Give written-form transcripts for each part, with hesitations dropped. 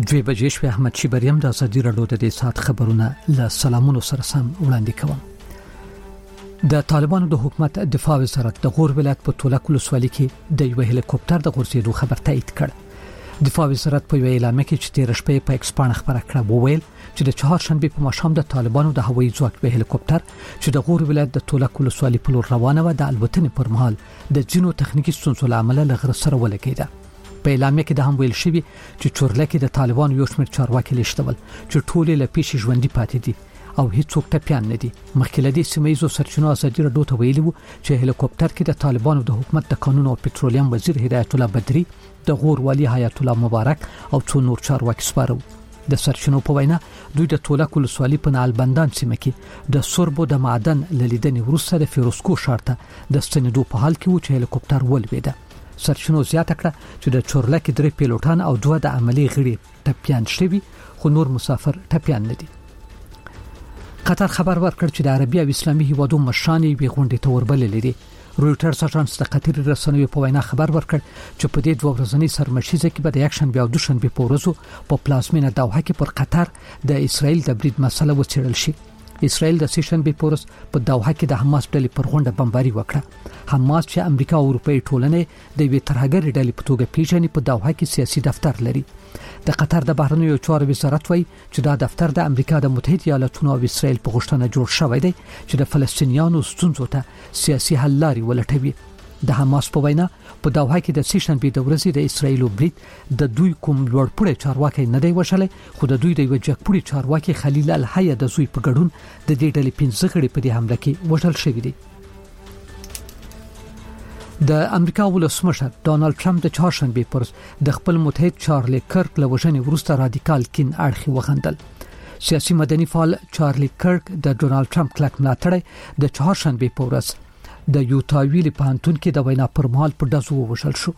دوی بجې شوې. احمد شیبریم د ازادي راډیو د دې سات خبرونه له سلامونو سره سم وړاندې کوم. د طالبانو د حکومت دفاع وزارت د غور ولایت په تولک ولسوالۍ کې د یو هلیکوپټر د غورځېدو خبر تایید کړ. دفاع وزارت په وینا کې چې تیر شپه په ایکس باندې خبره کړه وویل چې د چهارشنبه په ماښام د طالبانو د هوایي ځواک په هلیکوپټر چې د غور ولایت د تولک ولسوالۍ په لور روانه و د الوتنې پر مهال د جنو تخنیکی ستونزو لامل له غره سره ولګیده. په اعلان کې د هم ویل شوی چې چورلکه د طالبانو یو شمېر چارواکي لیشتول چې ټول له پیښې ژوندۍ پاتې دي او هیڅوک ټپيان نه دي. مخکې له دې سیمایي سرچینو ازادي راډیو ته ویلي وو چې هلیکوپټر کې د طالبانو د حکومت د قانون او پټرولیم وزیر هدایت الله بدری، د غور والی حیات الله مبارک او څو نور چارواکي سپارو. د سرچینو په وینا دوی د تولک ولسوالۍ په نالبندان سیمه کې د سوربو د معدن لیدنې وروسته د فیروسکو شارته د ستنېدو په حال کې و چې هلیکوپټر ولوېده. سرچینو زیاته کړه چې د چورلکه درې پیلوټان او دوه د عملی غړي ټپيان شوي، خو نور مسافر ټپيان نه دي. قطر خبر ورکړ چې د عربي او اسلامي هیوادو مشران یې غونډې ته وربللې دي. رویټرز اژانس د قطر رسنیو په وینا خبر ورکړ چې په دې دوه ورځنۍ سرمشیزه کې به د یکشنبه او دوشنبه په ورځو په پلازمینه دوحه کې پر قطر د اسرائیل د برید مسله وڅېړل شي. اسرائیل د سیشنبه په ورځ په دوحه کې د حماس ډلې پر غونډه بمباري وکړه. حماس چې امریکا او اروپای ټولنې د وی ترهګر ډلې په توګه پیژني په دوحه کې سیاسي دفتر لري. د قطر د بهرنیو چارو وزارت وایي چې دا دفتر د امریکا د متحده ایالاتونو او اسرائیل په غوښتنه جوړ شوی دی چې د فلسطینیانو ستونزو ته سیاسي حل لارې ولټوي. د حماس په وینا په دوحه کې د سیشنبه د ورځې د اسرائیل برید د دوی کوم لوړپوړی چارواکي نه دی وشلې، خو د دوی د یو جګپوړي چارواکي خلیل الحیا د زوی په ګډون د دې ډلې 15 غړي په دې حمله کې وژل شوی دي. د امریکا ولسمشر ډونالد ټرمپ د چهارشنبه پر د خپل متحد چارلی کرک له وژنې وروسته رادیکال کین اړخي وغندل. سیاسي مدني فعال چارلی کرک د ډونالد ټرمپ کلک ملاتړی د چهارشنبه په ورځ د یوتاویل پانتون کې د وینا پر مهال په دزو وشل شو.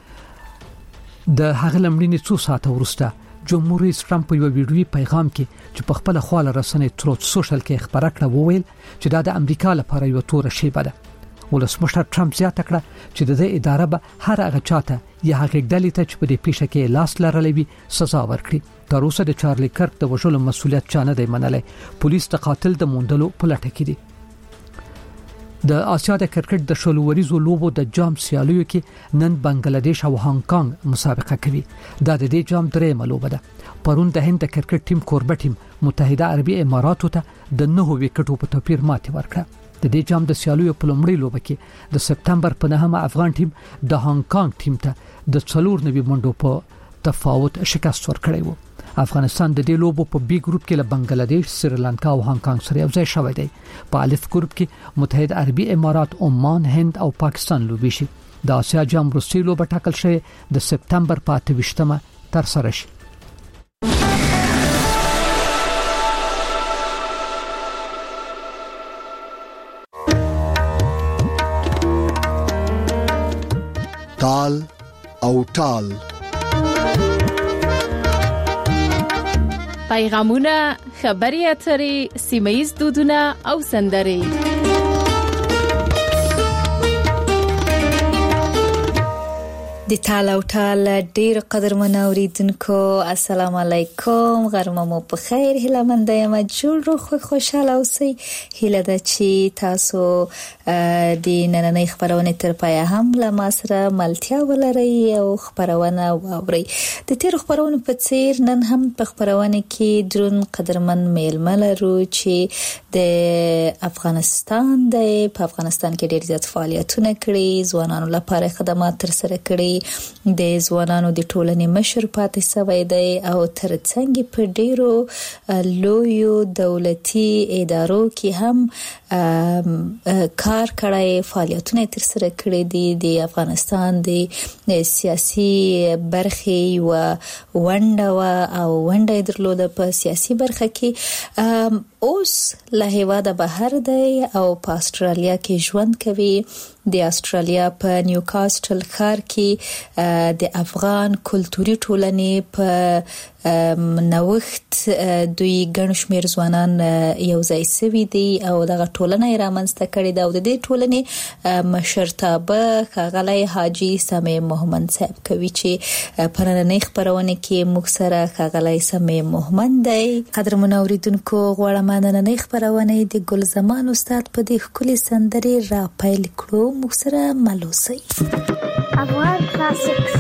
د هغه لمړینې څو ساعته وروسته جمهور رئیس ټرمپ په یو ویډیوي پیغام کې چې په خپل خواله رسنۍ تروت سوشل کې خبره کړه وویل چې دا د امریکا لپاره یو تور شیبه ده. ولسمشر ټرمپ زیاته کړه چې د اداره به هر هغه چاته یا هغه ډلې ته چې په دې پیښه کې لاس لرلې وي سزا ورکړي. تر اوسه د چارلی کرک د وژلو مسولیت چا نه دی منلی. پولیس د قاتل د موندلو په لټه کې دي. د آسیا د کرکټ د شلوریزو لوبو د جام سیالیو کې نن بنگلاديش او هانګ کانګ مسابقه کوي. دا د دې جام درېمه لوبه ده. پرون د هند د کرکټ ټیم کوربه ټیم متحده عربي اماراتو ته د 9 وکټو په توپیر ماتې ورکړه. د دې جام د سیالیو په لومړۍ لوبه کې د سپتمبر په 9 افغان ټیم د هانګ کانګ ټیم ته د 4 منډو په تفاوت شکست ورکړی و. افغانستان د دې لوبو په بي ګروپ کې له بنگلاديش، سریلانکا او هانګ کانګ سره یوځای شوی دی. په الف ګروپ کې متحده عربي امارات، عمان، هند او پاکستان لوبي شي. د آسیا جام وروستۍ لوبه ټاکل شوې د سپتمبر په 28مه تر سره شي. تال او ټال پیغامونه، خبري اترې، سیمایي دودونه او سندرې. د تال او ټال ډیر قدرمن اوریدونکو السلام علیکم، غرمه مو په خیر، هیله مند یم جوړ روغ خوشاله اوسئ. هیله ده چې تاسو د نننۍ خبرونه تر پایه هم له ما سره ملتیا ولرئ او خبرونه واورئ. د تیر خبرونه په څیر نن هم په خبرونه کې درون قدرمن میلمه لرو چې د افغانستان په افغانستان کې ډیر زیات فعالیتونه کړي، ځوانانو لپاره خدمات تر سره کړي، د ځوانانو د ټولنې مشر پاتې شوی دی او ترڅنګ په ډیرو لویو دولتي ادارو کې هم کار کړی، فعالیتونه تر سره کړي دي. د افغانستان د سیاسي برخې ونډه درلوده په سیاسي برخه کې. اوس له هیواده بهر دی او په استرالیا کې ژوند کوي. د استرالیا په نیوکاسټل ښار کې د افغان کلتوري ټولنې په نوښت دوی ګڼ شمېر ځوانان یو ځای سوي دي او دغه ټولنه یې رامنځته کړې ده او د دې ټولنې مشرتابه ښاغلی حاجي سمیع محمد صاحب کوي چې په نننۍ خپرونه کې موږ سره ښاغلی سمیع محمد دی. قدرمنو اوریدونکو غواړم نننۍ خپرونه د ګل زمان استاد په دې ښکلې سندرې را پیل کړو. موږ سره مل اوسئ. افغان کلاسیکس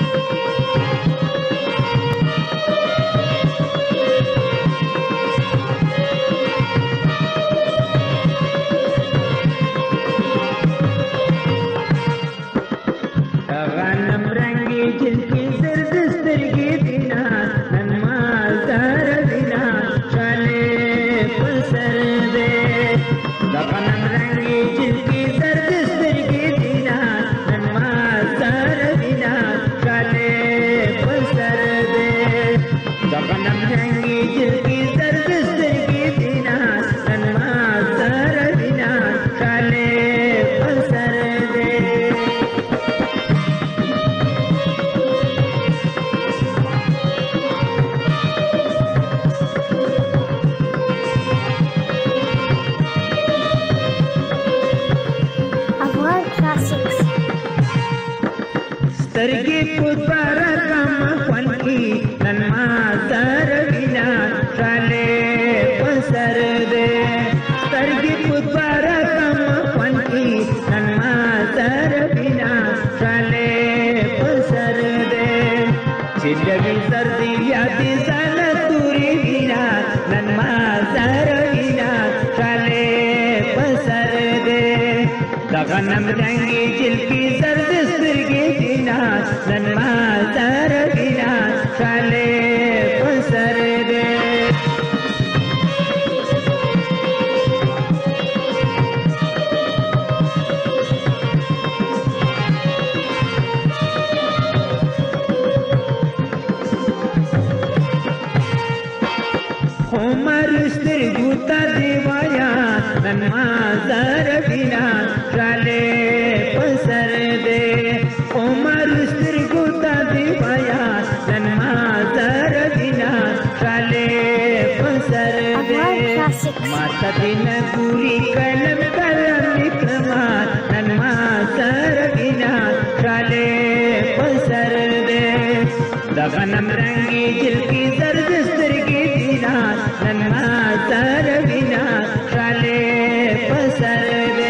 غنم رنگی جل کی زرد سترگی دینا نن ما زر بینا شالے پسر دے عمر سترگو تا دیوایا نن ما زر بینا شالے پسر دے عمر سترگو تا دیوایا نن ما زر بینا شالے پسر دے ماتا دین گوری کلم کلم نکما نن ما زر بینا شالے پسر دے دغنم رنگی جل کی زرد سترگی دینا نن ما زر بینا شالے پسر دے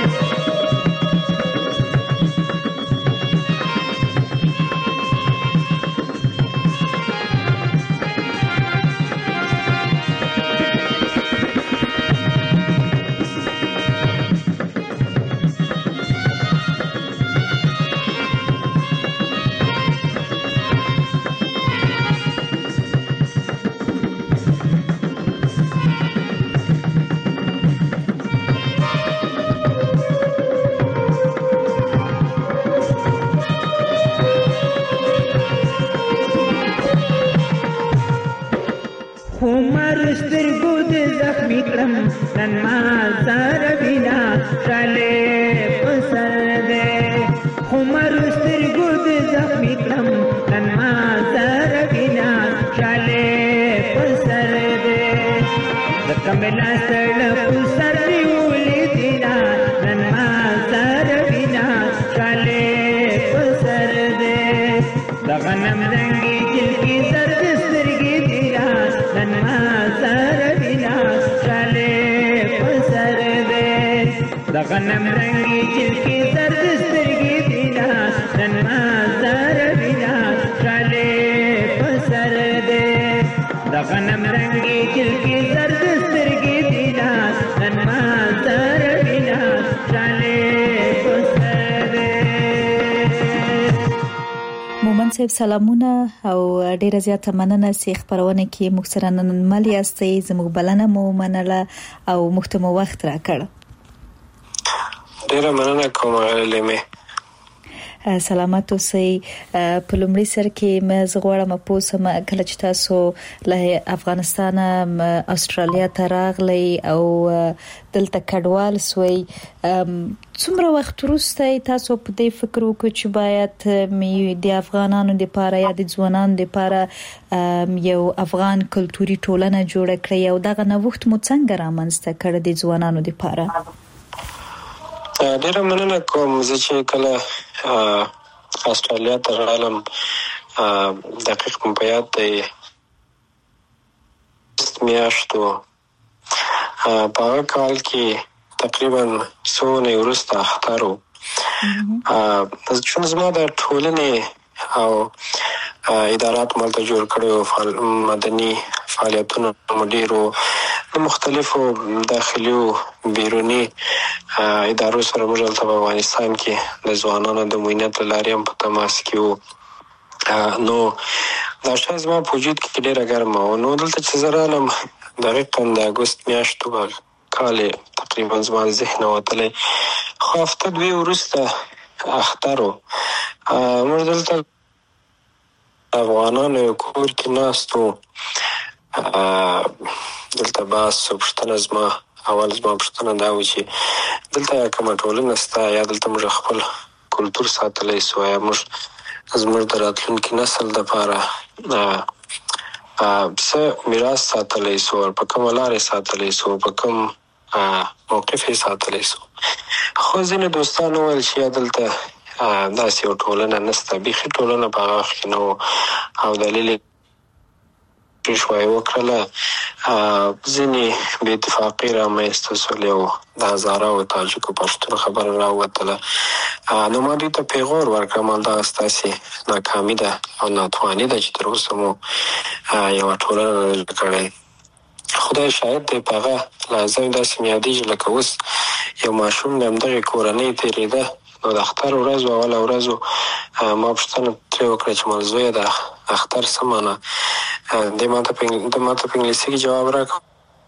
عمر سترگو دے زخمی کرم نن ما زر بینا شالے پسر دے عمر سترگو دے زخمی کرم نن ما زر بینا شالے پسر دے دکملا سڑ پسر دیولی دینا نن ما زر بینا شالے پسر دے دغنم رنگی جل کی زرد سترگی دینا نن ما زر بینا شالے پسر دے دغنم رنگی جل کی زرد سترگی دینا نن ما زر بینا شالے پسر دے دغنم رنگی جل کی زرد سترگی دینا نن ما زر بینا شالے پسر دے. مومن صاحب سلامونه او ډیره زیاته مننه چې خبرونه کې موږ سره نن مل یاستئ زموږ بلنه مو منله او موږ ته مو وخت راکړ. ډیره مننه کوم لیمه. سلامت اوسئ. په لومړي سر کې مې زغوړم پوسم کله چې تاسو له افغانستان استرالیا ته راغلی او دلته کډوال سوی، څومره وخت وروسته تاسو په دې فکر وکړ چې باید د افغانانو لپاره یا د ځوانانو لپاره یو افغان کلتوري ټولنه جوړه کړئ او دغه نوښت مو څنګه رامنځته کړ د ځوانانو لپاره؟ ډیره مننه کوم. زه چې کله استرالیا ته راغلم دقیق په یاد دی میاشتو په هغه کال کې تقریبا څو نه وروسته اخترو چون زما د ټولنې او ادارات مالته جوړ کړو مدني فعالیتونو ډیرو مختلفو داخلي او بیرونی ادارو سره موږ په افغانستان کې د ځوانانو د موینت لارې هم په تماس کې نو دا شای زما په وجود کې ډیره ګرمه و. نو دلته چې زه رالم دقیقا د اګوست میاشتو کال تقریبا زما ذهن وتلی خو هفته دوی وروسته اخترو موږ دلته افغانانو یو کور کې ناستو. دلته باس پوښتنه زما پوښتنه دا و چې دلته کومه ټولنه شته یا دلته موږ خپل کلتور ساتلی سو یا موږ زموږ د راتلونکي نسل دپاره څه میراث ساتلی سو، په کومه لارې ساتلی سو، په کوم موقف یې ساتلی سو. خو ځینې دوستان وویل چې یا دلته داسې یو ټولنه نشته، بیخي ټولنه په هغه وخت کې نه و او دلیل شوی وکړله ځینې بې اتفاقي رامنځته سولې او د هزاره او تاجکو پښتون خبره راووتله. نو ما دوی ته پیغور ورکړم همدغه ستاسې ناکامي ده او ناتواني ده چې تر اوسه مو یوه ټولنه نه جوړه کړې. خدای شاهد دی په هغه لحظه مې داسې مې یادېږي لکه اوس یو ماشوم د همدغې کورنۍ تېرېده. نو د اختر ورځ و، اوله ورځ ما پوښتنه ترې وکړه چې مال زویه د اختر څه معنی؟ د ما ته په انګلیسي کې جواب راکړ.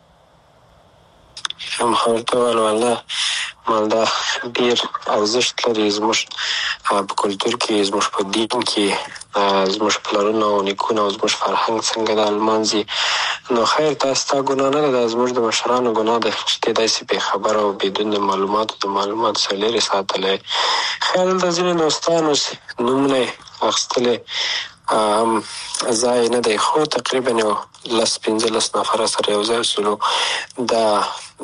ما ورته وویل والله مال دا ډېر ارزښت لري زموږ په کلتور کې، زموږ په دین کې، زموږ پلرونه او نیکونه او زموږ فرهنګ څنګه دا لمانځي. نو خیر دا ستا ګناه نه ده، دا زموږ د مشرانو ګناه ده چې ته داسې بې خبره او بدون د معلوماتو څخه لرې ساتلی. خیر دلته ځینې دوستانو نومونه یې اخیستلی ځای نه دی، خو تقریبا یو 10-15 نفره سره یو ځای شولو. دا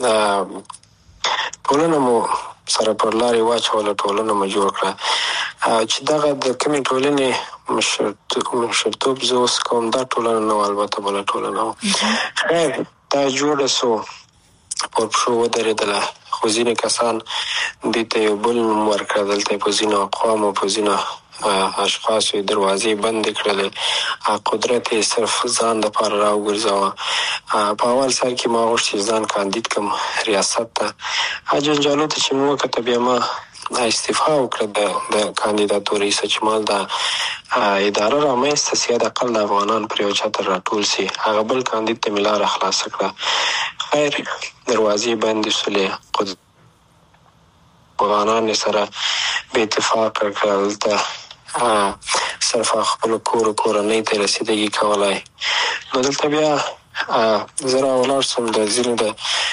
ټولنه مو سره پر لارې واچوله، ټولنه مو جوړ کړه. چې دغه د کومې ټولنې مشرتوب زه اوس کوم دا ټولنه نه وه، البته بله ټولنه وه. خیر دا جوړه سو، پر پښو ودرېدله. خو ځینې کسان دوی ته یو بل نوم ورکړه. دلته په ځینو اقوامو په ځینو اشخاصو یې دروازې بندې کړلې، قدرت یې صرف ځان دپاره راوګرځوه. په اول سر کې ما غوښت چې ځان کاندید کړم ریاست ته. جنجالو ته چې مې وکته بیا ما استعفا وکړه د کاندیداتورې څخه چې ما دا اداره رامنځته سي، حداقل د افغانان پر یو چتر راټول سي. هغه بل کاندید ته مې لاره خلاصه کړه. خیر دروازې بندې شولې، افغانان یې سره بې اتفاقه کړل. دلته صرف خپلو کورنۍ ته رسیدګي کولای. نو دلته بیا زه راولاړ شوم د ځینو د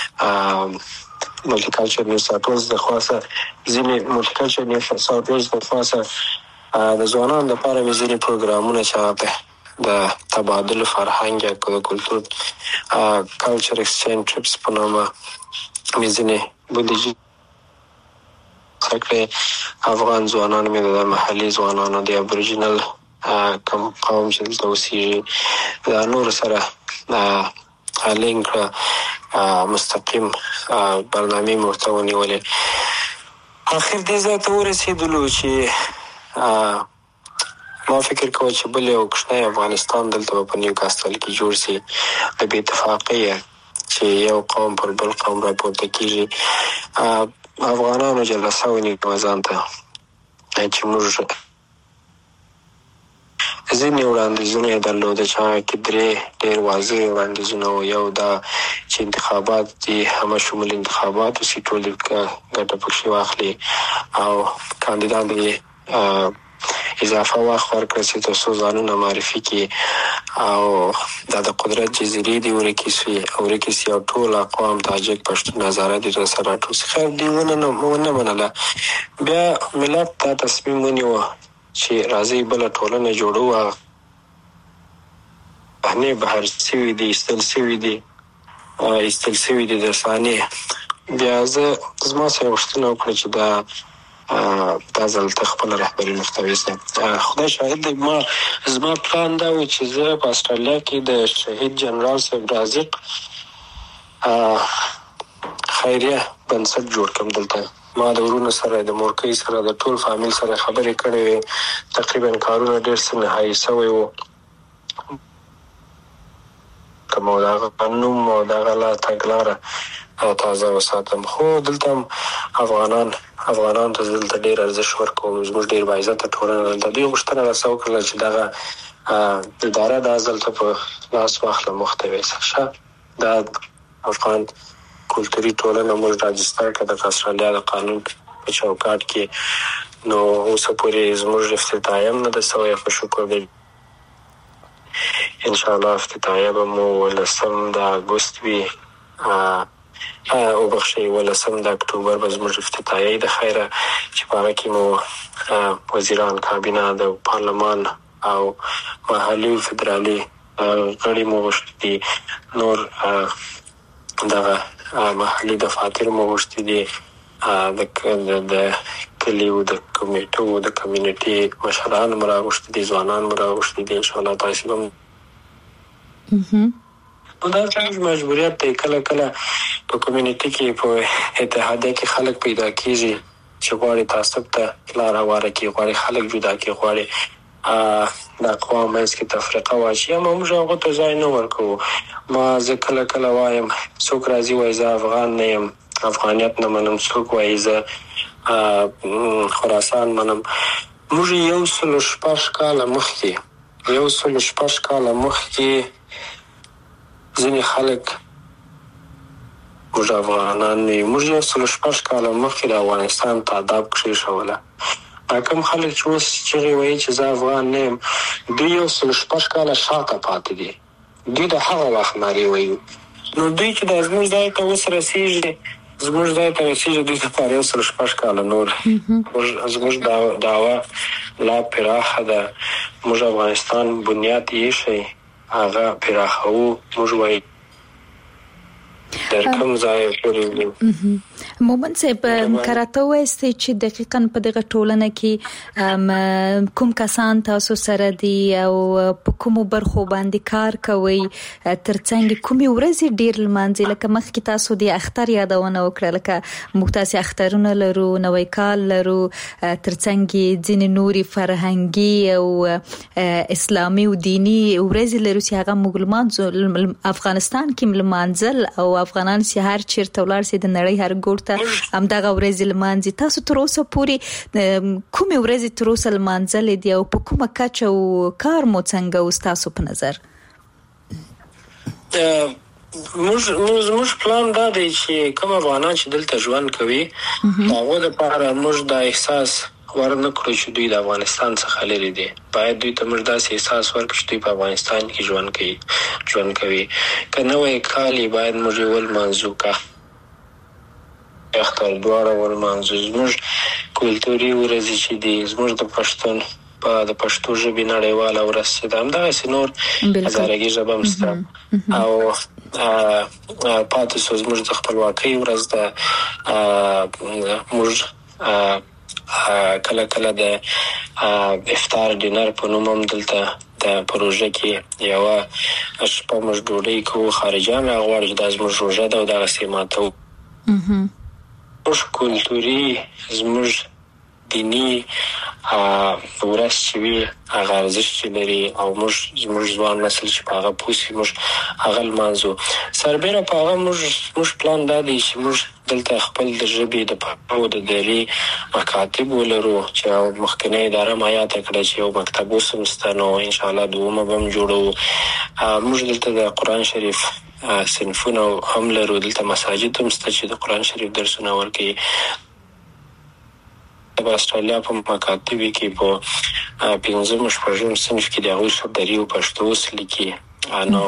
ملټیکلچر نیو ساوث ویلز د خواسه، ځینې ملټیکلچر نیو ساوث ویلز د خواسه د ځوانانو لپاره مې ځینې پروګرامونه چې هغه د تبادل فرهنګ یا د کلتور کلچر ایکسچینج ټریپس په نامه مې ځینې بودیجې کړې. افغان ځوانان مې د محلي ځوانانو د ابوریجنل کوم قوم چې دلته اوسېږي دا نور سره لینک مستقیم برنامې مې ورته ونیولې. اخر دې ځای ته ورسېدلو چې ما فکر کوه چې بل یو کوچنی افغانستان دلته به په نیوکاسټل کې جوړ سي. د بې اتفاقۍ چې یو قوم پر بل قوم راپورته کېږي. افغانانو جلسه ونیوه ځان ته چې موږ ځینې وړاندیزونه یې درلوده چې هغه کې 3 ډېر واضح وړاندیزونه وو. یو دا چې انتخابات دي همه شمول انتخابات وسي، ټول ګټه پکښې واخلي او کاندیدان دې اضافه وخت ورکړي چې تاسو ځانونه معرفي کړي او د قدرت جزیرې دی ورکیسي او ټول اقوام تاجک پښتون نظارت دي سره ټول خیر دی ونه منله. بیا ملت ته تصمیم ونیو چې راځي بل ټولنه جوړو نه بهر سوي دي استل سوي دي د ثانیه. بیا زما سره وختونه وکړه چې دا ځل خپل رهبري مختوي سم. خدای شاهد دی زما پلان دا و چې زه په استرالیا کې د شهید جنرال صاحب رازق خیریه بنسټ جوړ کړم. دلته ما د ورونو سره د مورکۍ سره د ټول فامیل سره خبرې کړې وې. تقریبا کارونه ډېر څه نهایي سوی و کوم دا قانون او دا غلا تګلاره تازه وساتم. خو دلته افغانان ته دلته ډېر ارزښت ورکوم. زموږ ډېر باعزته ټولنه دلته دوی غوښتنه راسه وکړله چې دغه اداره دا ځل ته په لاس واخله محتوی شه. دا افغان کلتوري ټولنه موږ راجستر کړه د استرالیا د قانون په چوکاټ کې. نو اوس پورې زموږ افتتاحیه هم نه ده سوی په شکر دی. ان شاء الله افتتاحیه به مو 18 د اګوست وي او بخښي 18 د اکتوبر به زموږ افتتاحیه د خیره چې په هغه کې مو وزیران کابینه د پارلمان او محلي فدرالي غړي مو غوښتي دي. نور دغه محلي دفاتر مو غوښتي دي. د کلیو د کمیټو د کمیونټي مشران مو راغوښتي دي. ځوانان مو راغوښتي دي. ان شاء الله تاسو هم دا څنګه مجبوریت دی. کله په کمیونټي کې په اتحادیه کې خلک پیدا کیږي چې غواړي تعصب ته لار هواره کړي، غواړي خلک جدا کړي، غواړي د اقوام منځ کې تفرقه واچي. اما موږ هغه ته ځای نه ورکوو. ما زه کله وایم څوک راځي وایي زه افغان نه یم، افغانیت نه منم. څوک وایي زه خراسان منم. موږ 106 کاله مخکې ځینې خلک موږ افغانان نه یو. موږ 106 کاله مخکې د افغانستان تعداب کېښوله. کوم خلک چې اوس چغې وایي چې زه افغان نه یم، دوی 106 کاله شاته پاتې دي. دوی د هغه وخت نارې وایي. نو دوی چې د زموږ ځای ته اوس رسېږي دوی لپاره 106 کاله نور. زموږ دعوه لا پراخه ده. موږ افغانستان بنیاد ایښی هغه پراخوو. موږ وایي در کوم ځای پورې مومن صاحب کراته وایسته چې دقیقاً په دغه ټولنه کې کوم کسان تاسو سره دي او په کوم برخو باندې کار کوي، ترڅنګ کومې ورځې ډیر لمانځي. لکه مخکې تاسو د اختر یادونه وکړه، لکه موږ تاسو اخترونه لرو، نوی کال لرو، ترڅنګ ځینې نوري فرهنګي او اسلامي او دینی ورځې لرو چې هغه موږ افغانستان کې لمانځل او افغانان چې هر چیرته ولاړ سي د نړۍ هر ګوټ ته همدغه ورځې لمانځي. تاسو تر اوسه پورې کومې ورځې تر اوسه لمانځلې دي او په کومه کچه او کار مو څنګه اوس تاسو په نظر؟ موږ پلان دا دی چې کوم افغانان چې دلته ژوند کوي هغه لپاره موږ د احساس ورنه کړو چې دوی د افغانستان څخه لري دي. باید دوی ته موږ داسې احساس ورکړو چې دوی په افغانستان کې ژوند کوي. که نوی کال باید موږ ولمانځو، که اختر دواړه ولمانځو. زموږ کلتوري ورځې چې دي، زموږ د پښتو ژبې نړیواله ورځ چې ده، همدغسې نور هزارګي ژبه هم شته او پاتې شو زموږ د خپلواکۍ ورځ ده. موږ کله د افطار ډینر په نوم هم دلته د پروژه کې یوه شپه موږ ډوډۍ کوو. خارجیان راغواړي چې دا زموږ روژه ده او دغسې ماتوو. زموږ کلتوري، زموږ دیني ورځ چې وي هغه ارزښت چې لري او زموږ ځوان نسل چې په هغه پوه سي موږ هغه لمانځو. سربیره په هغه موږ پلان دا دی چې موږ دلته خپل د ژبې د پښتو د دري مکاتب ولرو چې مخکنۍ اداره مایاته کړه چې یو مکتب اوس هم شته. نو انشاءالله دومه به هم جوړوو. موږ دلته د قرآن شریف صنفونه هم لرو. دلته مساجد هم شته چې د قرآن شریف درسونه ورکوي. د استرالیا په مکاتبه کې په 15 شپږم صنف کې د هغوی شبدري او پښتو وسل کې انو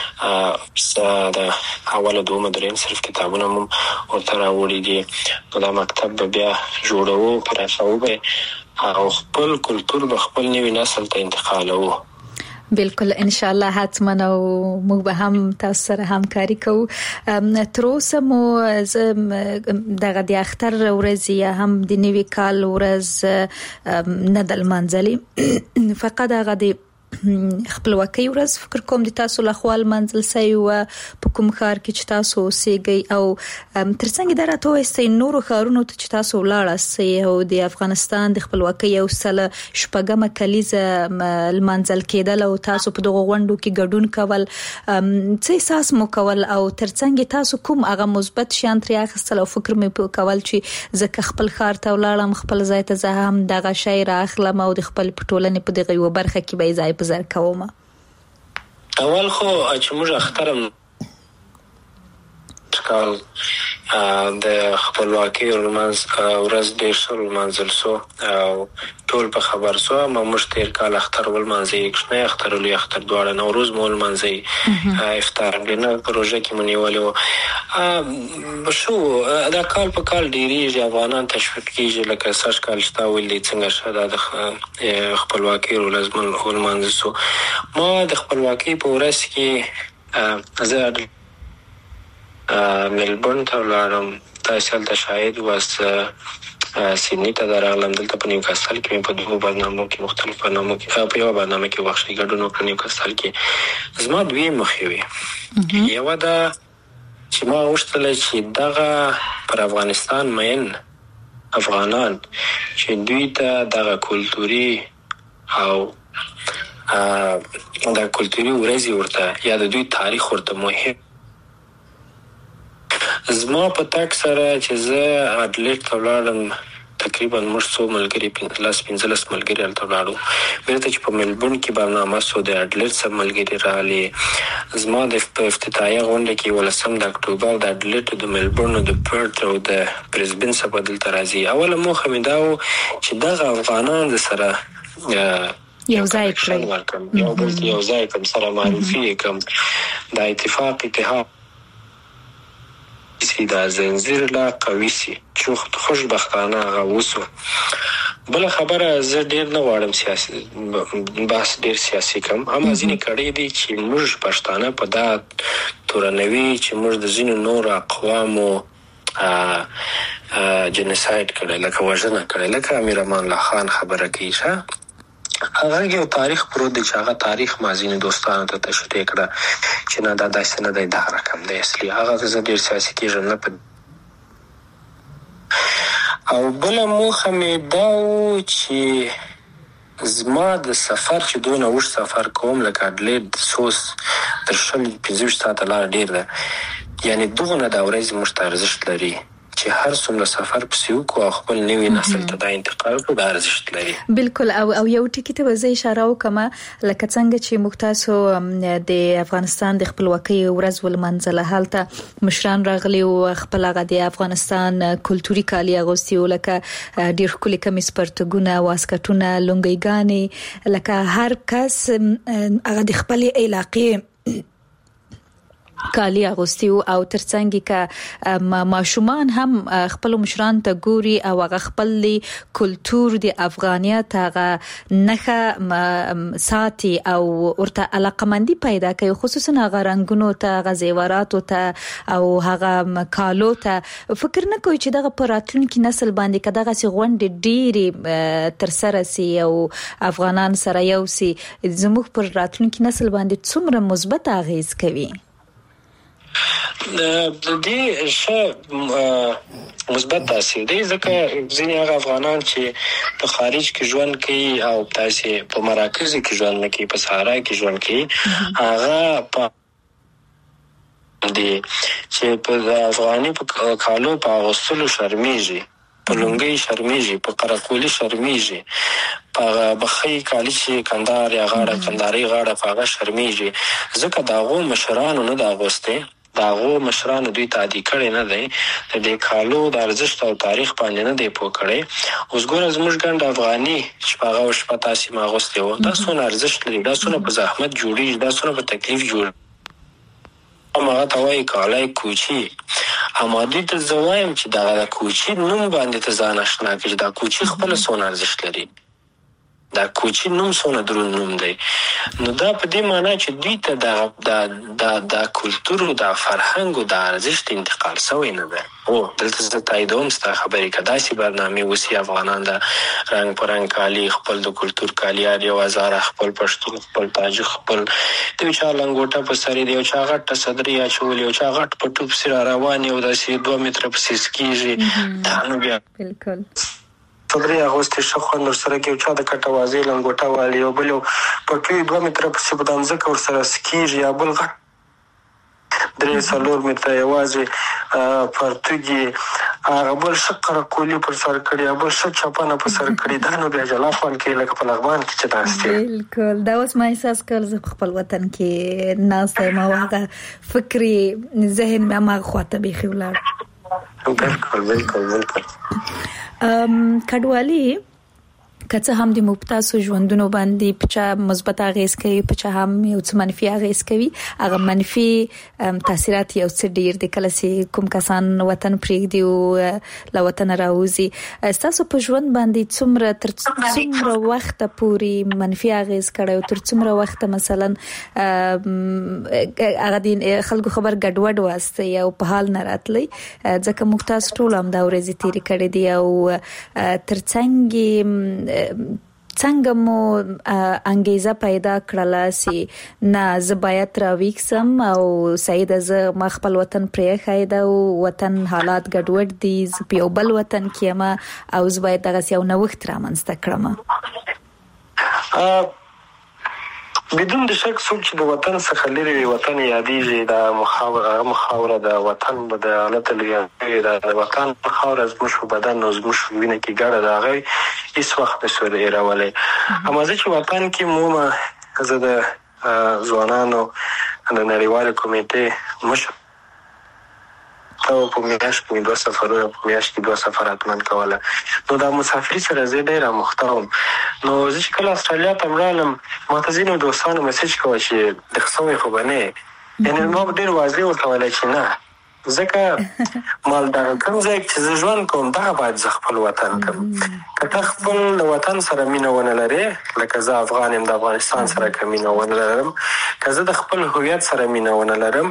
د اوله دومره دریم صرف کتابونه مم ورته راوړي دي. دا مکتب بیا جوړو پرځاو به او خپل کلچر به خپل نوی نسل ته انتقالو. بالکل ان شاء الله حتما او موږ به هم تاسو سره همکاري کوو. تر اوسه مو دغه د اختر ورځ یا هم د نوي کال ورځ نه د منځلي فقط هغه د خپلواکۍ ورځ فکر کوم د تاسو له خپل منځل سي او په کوم ښار کې چې تاسو اوسېږئ او ترڅنګ درته وایي نورو ښارونو ته چې تاسو ولاړاست او د افغانستان د خپلواکۍ او سله شپږمه کلیزه المنځل کېدل او تاسو په دغه غونډو کې ګډون کول څه احساس مو کول او ترڅنګ تاسو کوم هغه مثبت شیان ترې اخیستل او فکر مې کول چې زکه خپل ښار ته ولاړم خپل ځای ته زه هم دغه شی راخلم او د خپل پټولنې په دغه یو برخه کې به ځای بزر کوم. اول خو چې موږ اخترم کال د خپلواکۍ ورځ ډېر ښه ولمانځل سو او ټول په خبر سو. موږ تیر کال اختر ولمانځي کښنه اختر ولې اختر دواړه نوروز مو ولمانځي افطار دینه پروژه کې منیولو شو. دا کال په کال ډېری افغانان تشویق کیږي لکه سږ کال چې تا ویلي څنګه شاده د خپلواکۍ ورځ ولمانځل سو. ما د خپلواکۍ په ورځ کې زه ملبورن ته ولاړم. تاسو ته شاید واس سیدنی ته درغلم. دلته په نیوکاسل کې په دوه برنامو کې مختلف برنامو کې په یو برنامه کې وښه ګډون وکړ نیوکاسل کې. زما دوی مخوي یو دا چې ما وشتل چې دغه پر افغانستان مین افغانان چې دوی ته دغه کلتوري او د کلتوري ورځي ورته یا د دوی تاریخ ورته مهم. زما په تک سره چې زه اډلیټ ته ولاړم تقریبا موږ څو ملګري 15 ملګري هلته ولاړو. بیرته چې په ملبورن کې برنامه سو د اډلیټ سره ملګري راغلي. زما د افتتاحیه غونډه کې 18 د اکتوبر د اډلیټ د ملبورن د پرت او د برزبن څخه بدلته راځي. اوله موخه مې دا و چې دغه افغانان سره یو ځای کړم یو ځای کوم سره معرفي کوم د اتحاد دا زنجیر لا قوي سي چې خوشبختانه غوسو. بل خبره زه ډیر نه واړم سیاسي بحث ډیر سیاسي کوم اما ځینې کړي دي چې موږ پښتانه په دا تورنوي چې موږ د ځینو نور اقوامو جنسایډ کړي لکه وژنه کړي لکه امیر امان الله خان خبره کوي شه هغه یو تاریخ پروت دی چې هغه تاریخ مازینه دوستانو ته تشریح کړه چې نه دا داسې نه دی دا رقم دی اصلي هغه زه ډیر سیاسي کېږم نه په او بل موخه مې دا و چې زما د سفر چې دونه وښ سفر کوم لکه اډلیټ سوس تر 15 ساعته لار ډیر ده یعنی دغه د ورځې مشت ارزښت لري چې هر څومره سفر پسیو کو خپل نوی نسل ته د انتقال په ارزښت لري. بالکل او یو ټکی ته وځي اشاره وکم لکه څنګه چې مختاسو د افغانستان د خپلواکۍ ورځ ولمنځله حالته مشران راغلي او خپل هغه د افغانستان کلتوري کالي اغوستي لکه ډیر کلی کمیس پرتګونه واسکټونه لونګیګانې لکه هر کس هغه د خپل علاقې کالی اغوستي او ترڅنګ کې ماشومان هم خپل مشران ته ګوري او هغه خپل کلچر د افغانیت هغه نخه ساتي او ورته علاقمندي پیدا کوي خصوصا هغه رنگونو ته هغه زیورات ته او هغه کالو ته فکر نه کوي چې دغه پراتلونکو نسل باندې کداغه سي غونډې ډيري تر سره سي او افغانان سره یو سي زموږ پر راتلونکو نسل باندې څومره مثبت اغیز کوي. د دې څه مثبت تاثیر دی ځکه ځینې هغه افغانان چې په خارج کې ژوند کوي او تاسو په مراکز کې ژوند کوي په صحرا کې ژوند کوي هغه په دي چې په افغاني په کالو په غوستلو شرمېږي په لونګي شرمېږي په قراقولي شرمېږي په بخي کالي چې کندهار یا غاړه کندهاري غاړه په هغه شرمېږي ځکه داغو مشرانو نه دا غوسته دا غو مشران دوی تعدی کړي نه دی د کالو د ارزښت او تاریخ باندې نه دی پوه کړي. اوس ګوره زموږ ګنډ افغاني چې هغه شپه تاسې ما اغوستی و دا څونه ارزښت لري، دا څونه په زحمت جوړېږي، دا څونه په تکلیف جوړ هغه ته وایي کالی کوچي. اما دوی ته زه وایم چې دغه د کوچي نوم باندې ته ځان اشنا کړي چې دا کوچي خپله څونه ارزښت لري، دا کوچي نوم څونه دروند نوم دی. نو دا په دې معنا چې دوی ته دا کلتور او دا فرهنګ او دا ارزښت انتقال شوی نه دی. دلته زه تاییدوم ستا خبرې که داسې برنامې وسي افغانان د رنګ په رنګ کالي خپل د کلتور کالي هر یو هزاره خپل پښتون خپل تاجک خپل د یو چا لنګوټه په سر د یو چا غټه صدرې اچولې یو چا غټ په ټوپ سره روان یو داسې 2 متره پسې سکیږي. دا نو بیا بالکل صدرې اغوستې ښه خوند ورسره کوي، یو چا د کټه وازې لنګوټه والي، یو بل یو پټوي 2 متره پسې په د مځکه ورسره سکیږي، یا بل غټ 3-4 متره یوازې پرتوګي، هغه بل ښه قرقولي پر سر کړي، بل ښه چپنه په سر کړي. دا نو بیا جلا خوند کوي لکه په لغمان کې چې ناست یې. بالکل دا اوس ما احساس کړل زه په خپل وطن کې ناست یم او هغه فکري ذهن مې هماغه خواته بیخي ولاړ. بالکل کډوالي که څه هم د مبتاسو ژوندونو باندې په چا مثبت اغیز کوي په چا هم یو څه منفي اغیز کوي، هغه منفي تاثیرات یو څه ډیر د کله چې کوم کسان وطن پرېږدي او له وطن راوځي. تاسو په ژوند باندې څومره وخت پورې منفي اغیز کړی او تر څومره وخت مثلا هغه د خلکو خبر ګډوډ واسطه یا په حال نه راتلی، ځکه مبتاس ټول هم دا ورځې تیرې کړې دي او ترڅنګ څنګه مو انګیزه پیدا کړله چې نه زه باید راویښسم او سعید زه ما خپل وطن پرېښی ده او وطن حالات ګډوډ دي، زه په یو بل وطن کې یم او زه باید دغسې یو نوښت رامنځته کړم؟ بدون د شک څوک چې د وطن څخه لرې وي وطن یادېږي. دا محاوره د وطن د حالت لري د وطن خاوره زموږ په بدن او زموږ په وینه کې ګډه ده، هغه هېڅ وخت نشو هېرولی. اما زه چې وطن کې مومه زه د ځوانانو د نړیوالې کمیټې مشر په میاشت کې 2 سفرونه په میاشت کې 2 سفر حتماً کوله. نو دا مسافري سره زه ډېره مخته وم. نو زه چې کله استرالیا ته مړالم ما ته ځینو دوستانو میسج کوه چې دغه سوی خو به نه یې، یعنې ما ډېر واضح ورته ویلی چې نه، ځکه ما دغه کوم ځای چې زه ژوند کوم دغه باید زه خپل وطن کړم. که ته خپل د وطن سره مینه ونه لرې، لکه زه افغان یم د افغانستان سره که مینه ونه لرم، که زه د خپل هویت سره مینه ونه لرم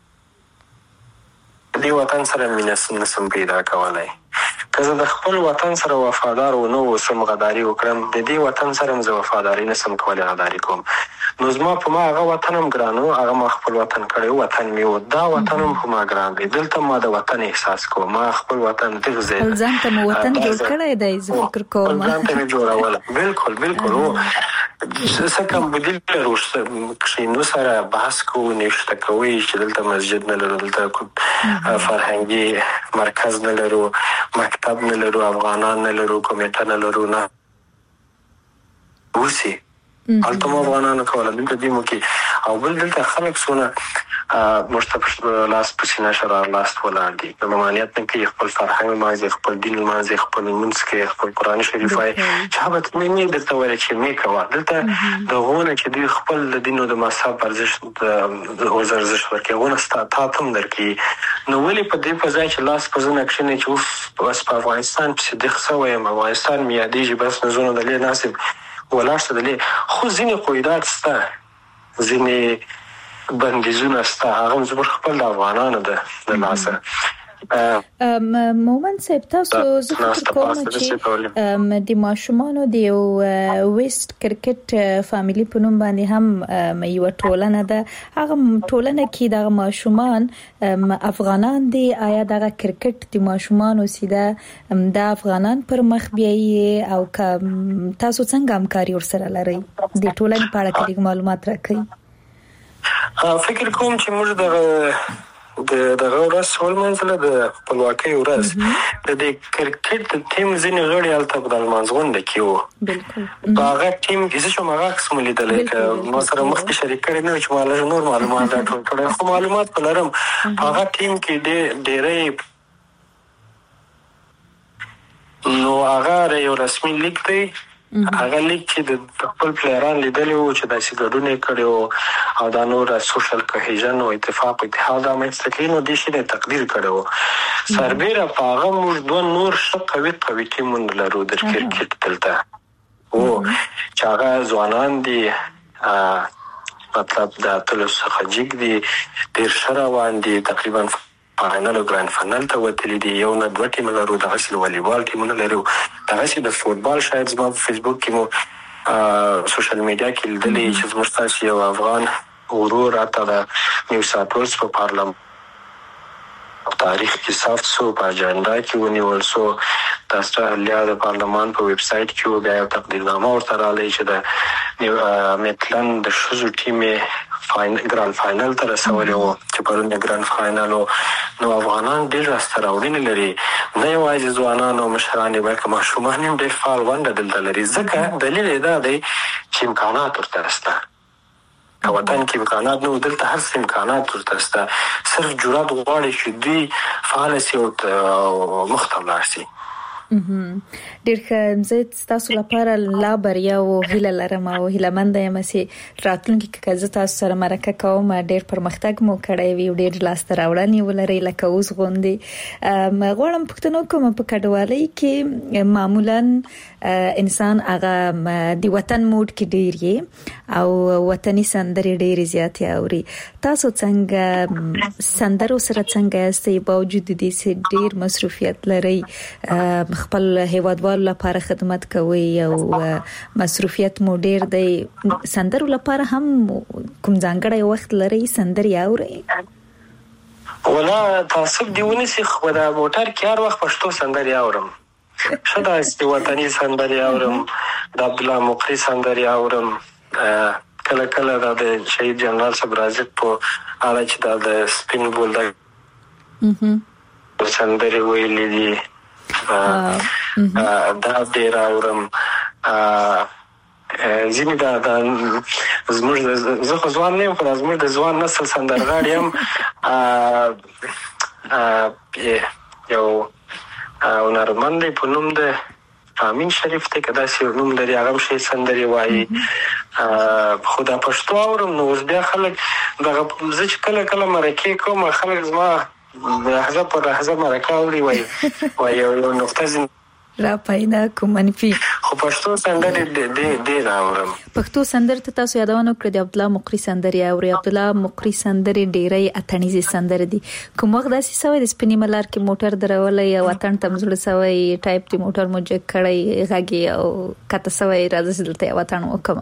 دې وطن سره مینه نسم پیدا کولی. که زه د خپل وطن سره وفادار ونه اوسم غداري وکړم، د دې وطن سره هم زه وفاداري نسم کولی غداري کوم. نو زما په ما هغه وطن هم ګران و، هغه ما خپل وطن کړی وطن مې و، دا وطن هم په ما ګران دی. دلته ما د وطن احساس کوم، ما خپل وطن دغه ځای خپل ځان ته مو وطن جوړ کړی دی، زه فکر کوم خپل ځان ته مې جوړوله. بالکل څه کم بدیل لرو کښېنو سره بحث کوو، نوشته کوئ چې دلته مسجد نه لرو، دلته فرهنګي مرکز نه لرو، مکتب نه لرو، افغانان نه لرو، کمیټه نه لرو، نه اوسي هلته مو افغانانو کوله دلته دیمو کې. او بل دلته خلک څونه موږ ته لاس په سینه شرار لاست ولاړ دي، د ممانعت نه کوي، خپل فرهنګ لمانځي، خپل دین لمانځي، خپل لمونځ کوي، خپل قرآن شریف وایي. چا به مې درته ویل چې مې کوه، دلته د هغو نه چې دوی خپل د دین او د مذهب ارزښت ارزښت ورکوي، هغو نه تا ته هم درکوي. نو ولې په دې په ځای چې لاس په زنه کښېنئ چې اوف بس په افغانستان پسې دق شوی یم، افغانستان مې یادېږي، بس نه زونه دلې ناست یم ولاړ شه دلې. خو ځینې قیودات شته، ځینې بندیزونه شته، هغه زموږ خپل د افغانانو ده د لاسه. مومن صاحب تاسو زه فکر کوم چې د ماشومانو د یو ویسټ کرکټ فامیلی په نوم باندې هم یو ټولنه ده، هغه ټولنه کې د ماشومان افغانان دي، آیا دغه کرکټ د ماشومانو سیده د افغانان پر مخ بیایي او که تاسو څنګه همکاري ورسره لرئ د ټولنې په اړه کې معلومات راکړئ؟ فکر کوم چې موږ د دغه ورځ ولمانځله د خپلواکۍ ورځ د دې کرکټ د ټیم ځینې غړي هلته په د لمانځغونډه کې وو په هغه ټیم کې زه چې هغه عکس مو لیدلی که ما سره مخکې شریک کړی نه وي چې ما لږ نور معلومات راټول کړی خو معلومات په لرم په هغه ټیم کې ډېری نو هغه یو رسمي لیک دی هغه لیک چې د خپل پلیران لیدلی وو چې داسې ګډون یې کړی وو او دا نور سوشل کوهیژن او اتفاق اتحاد رامنځته کړي نو دې شي یې تقدیر کړی وو سربیره په هغه موږ دوه نور ښه قوي ټیمونه لرو د کرکټ دلته وو چې هغه ځوانان دي مطلب د اتلو څخه جګ دي ډېر ښه روان دي تقریبا فاینل او ګرانډ فاینل ته وتلي دي یو نه دوه ټیمه لرو دغسې د والیبال ټیمونه لرو دغسې د فوټبال شاید زما په فیسبوک کې مو سوشل میډیا کې لیدلی چې زموږ ستاسې یو افغان ورور راته د نیو ساوث ویلز په پارلمان تاریخ کې ثبت شو په اجنډا کې ونیول شو د استرالیا د پارلمان په ویب سایټ کې بیا یو تقدیرنامه ورته راغلی چې د میټلند د ښځو ټیم ګرانډ فاینل ته رسولی وو چې پرون یې ګرانډ فاینل و نو افغانان ډېر لاسته راوړنې لري نه یوازې ځوانان او مشران یې بلکې ماشومان هم ډېر فعال ونډه دلته لري ځکه دلیل یې دا دی چې امکانات ورته شته که وطن کې امکانات نه و دلته هر څه امکانات ورته شته صرف جرات غواړي چې دوی فعاله شي او مخته ولاړ شي ډېر ښه زه ستاسو لپاره لا بریا او هیله لرم او هیلهمنده یم چې راتلونکي کې زه تاسو سره مرکه کوم ډېر پرمختګ مو کړی وي او ډېر لاسته راوړنې ولرئ لکه اوس غوندې غواړم پوښتنه کوم په کډوالۍ کې معمولا انسان هغه د وطن موډ کې ډېر یې او وطني سندرې ډېرې زیاتې اوري تاسو څنګه سندرو سره څنګه یاستئ باوجود دې چې ډېر مصروفیت لرئ خپل هیوادوالو لپاره خدمت کوي او مصروفیت مو ډېر دی سندرو لپاره هم کوم ځانګړی وخت لرئ سندرې اورئ ولا تعصب دی ونیسي خو د موټر کې هر وخت پښتو سندرې اورم ښه داسې وطني سندرې اورم د عبدالله مقری سندرې اورم کله کله دا د شهید جنرال صاحب رازق په اړه چې دا د سپین بولدک سندرې ویلي دي دا ډېر اورم ځینې دا زموږ زه خو ځوان نه یم خو دا زموږ د ځوان نسل سندرغاړي هم یو هنرمند دی په نوم د امین شریف دی که داسې یو نوم لري هغه هم ښې سندرې وایي خو دا پښتو اورم نو اوس بیا خلک دغه زه چې کله مرکې کوم خلک زما لحظه پر لحظه مرکه اوري وایي یو نقطه را پیدا کوم منفي خو پښتو سندرې ډېر اورم پښتو سندرې ته تاسو یادونه کړې د عبدالله مقری سندرې اوري عبدالله مقری سندرې ډېرې اتڼیزې سندرې دي کوم وخت داسې سوی د سپینې ملار کې موټر درولی او اتڼ ته مزړه سوی ټایپ د موټر مو جګ کړی غږی او کته سوی راځي دلته اتڼ وکم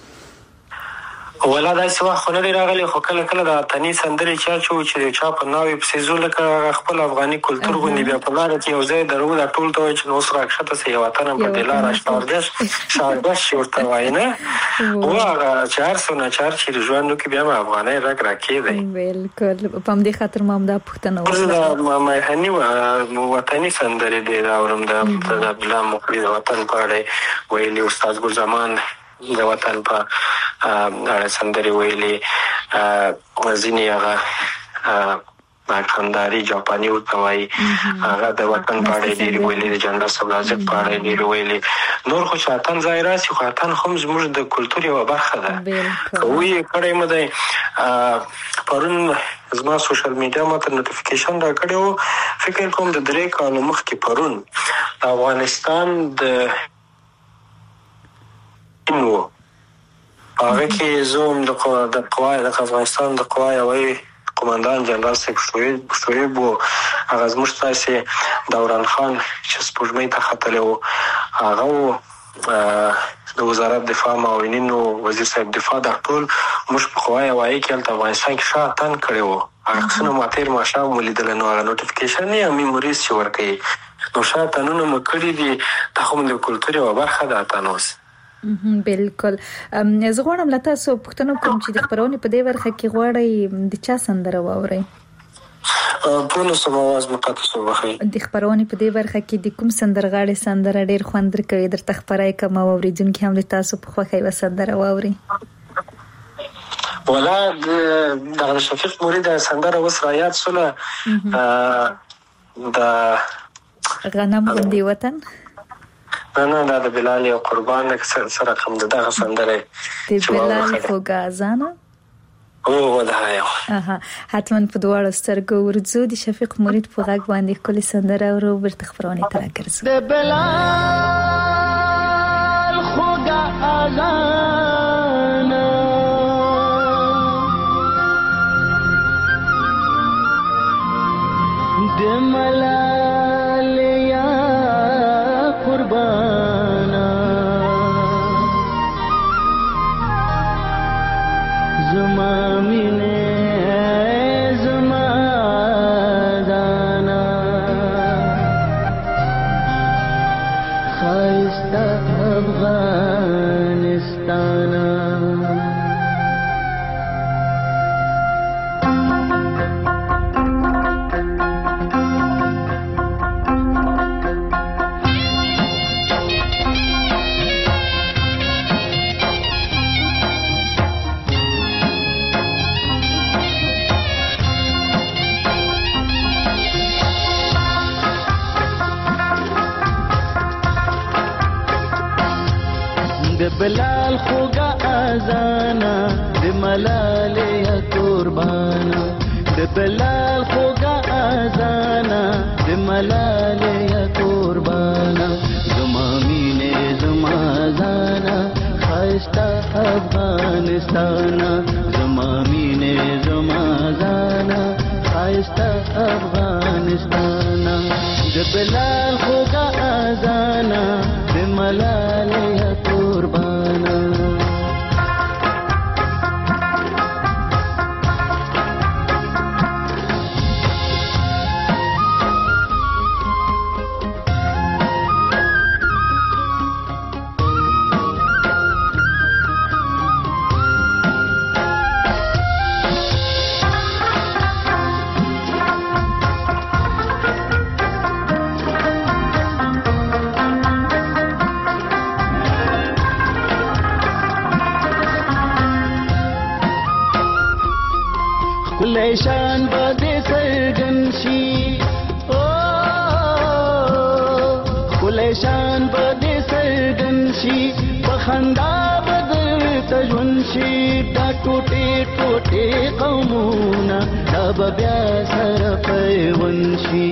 ولا داسې وخت خو نه دی راغلی خو کله کله د اتڼي سندرې چا چې چا په ناوې پسې ځو لکه خپل افغاني کلتور غوندې بیا په لاره کې یو ځای درو دا ټول ته وایي چې نو اوس راکښته سه یو وطن په دې لاره شاردش چې ورته وایي نه هغه چې هر څه ناچار چې ژوند وکړي بیا مې افغانۍ رګ راکېدی بالکل په همدې خاطر ما هم دا پوښتنه وکړه زه د میهني وطني سندرې ډېر اورم د عبدالله مقری د وطن په اړه ویلي استاد ګل زمان د وطن په اړه سندرې ویلي ځینې هغه کندهاري جاپاني ورته وایي هغه د وطن په اړه ډېرې ویلي د جنرال صاحب رازق په اړه ډېرې ویلي نور خو چې اتن ځای راسي خو اتن هم زموږ د کلتور یوه برخه ده که ویې کړی مو دی پرون زما سوشل میډیا ماته نوټیفیکیشن راکړی و فکر کوم د 3 کالو مخکې پرون د افغانستان د نو هغه کې زوم د افغانستان د قوای هوایي قومندان جنرال صاحب شعیب و هغه زموږ تاسې دوران خان چې سپوږمۍ ته ختلی و هغه و د وزارت دفاع معاونین و وزیر صاحب دفاع دا ټول موږ په قوای هوایي کې هلته افغانستان کې ښه اتن کړی و هغه عکسونه ما تېر ماښام ولیدله نو هغه نوټیفیکیشن یا میموریز چې ورکوي نو ښه اتنونه مو کړي دي دا خو د کلتور یوه برخه ده اتن اوس بالکل زه غواړم له تاسو پوښتنه کوم چې د خپرونې په دې برخه کې غواړئ د چا سندره واورئ په نو سم आवाज مقاطع سو وخی د خبرونه په دې برخه کې د کوم سندرغاړي سندره ډیر خوند کوي درته خبرای کوم اوریدونکو هم تاسو په خوخه وسندره واوري ولا د شفیق مرید سندره وس رایات سره د غنم غوندي وطن نه د بلال او قربان سره کوم دغه سندره د بلال فوګازانه او ده یو حتما په دواړو سترګو ورځو د شفیق مرید په غږ باندې کلی سندره او ورته خبرونه ترا ګرځو د بلال فوګازانه د ملال یا قربانا زما مینه زما دانا خایسته افغانستانا بلال خوگا آزانا د ملال یا قربانا د بلال خوگا آزانا د ملال یا قربانا زما مینه زما زانا خایسته افغانستانا زما مینه زما زانا خایسته افغانستانا د بلال خوگا آزانا د ملال یا قربانا شان بده سرګنشي او کلیشان بده سرګنشي بخندا بدر تجونشي دا ټوټه ټوټه قومونه دا بیا سره پیونشي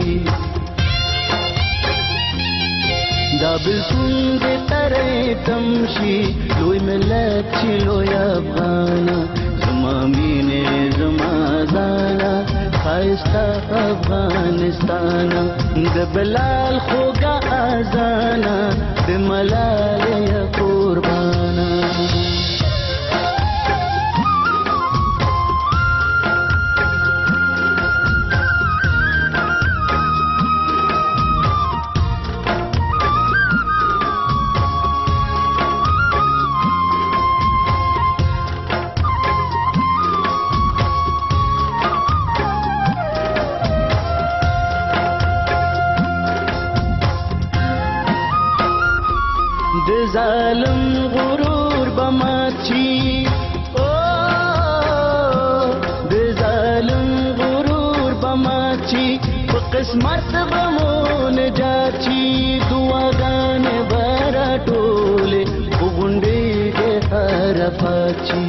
دا بلسون دې ترې تمشي لوی ملت چې لوی افغان زما مینه زما زانا خایسته افغانستان د بلال خوګه اذانا د ملال یا قربانا ظالم غرور بماچی او د ظالم غرور بماچی په قسمت بمون جاچی دعاګان برا ټوله وګونډې د حرفاچی